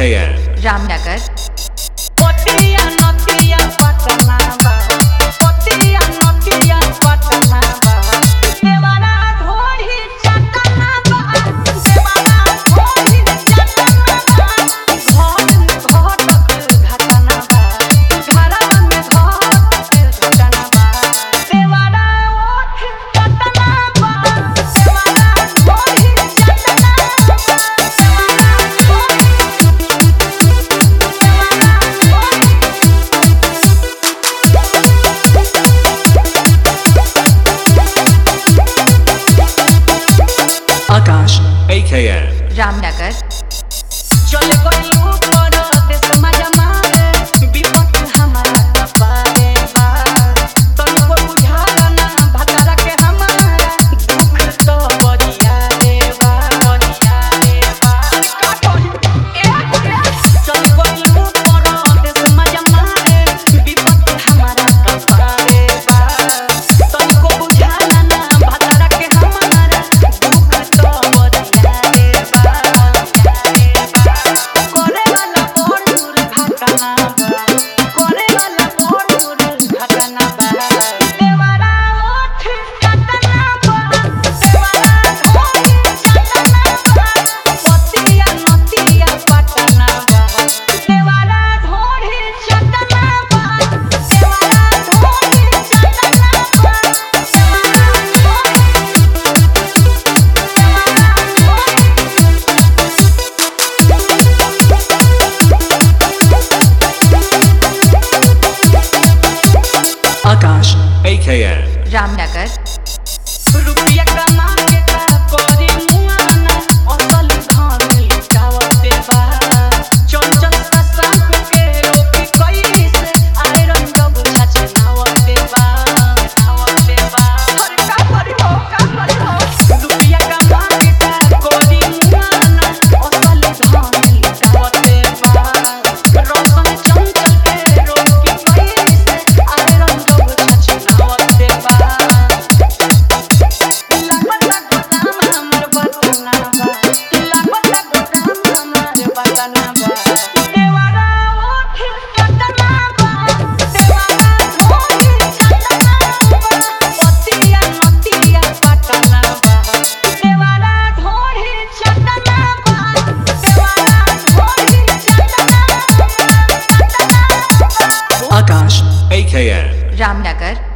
AKM Ramnagar पोतिया नतिया पटना बा पोतिया नतिया पटना बा देवाना धोरी चटना बा देवाना धोरी चटना बा घर घटना बा घरवा में घटना बा देवाना ओठ चटना बा देवाना धोरी चटना बा Akash AKM रामनगर चले गई ऊपर देश मजा मारे विपत हमारा कपारे बा तनिको बुझाला ना भतारा के हमारा दुख तो बरिया रे बा का कही चले गई ऊपर देश मजा मारे विपत हमारा कपारे बा तनिको बुझाला ना भतारा के हमारा दुख तो बरिया रे बा करे वाला मोर घटना बा करे वाला मोर घटना बा देवारा ओठ चटना बा देवारा धोरी चटना बा पोतिया नतिया पटना बा देवारा धोरी चटना बा देवारा धोरी चटना बा Akash AKM रामनगर रुपया कमा के का करी मुआना असल धन लुटावते बा चंचल संग के रोकी कैसे आयरन डब छछनावते बा अरे का करी हो रुपया कमा के का करी मुआना असल धन लुटावते बा रोशन चंचल के रोकी कैसे आयरन डब छछनावते बा लागता गोदाम हमर बतना बा लागता गोदाम हमर बतना बा देवारा ओठ चटना बा देवारा धोरी चटना बा पोतिया नतिया पटना बा देवारा धोरी चटना बा देवारा धोरी चटना बा Akash AKM रामनगर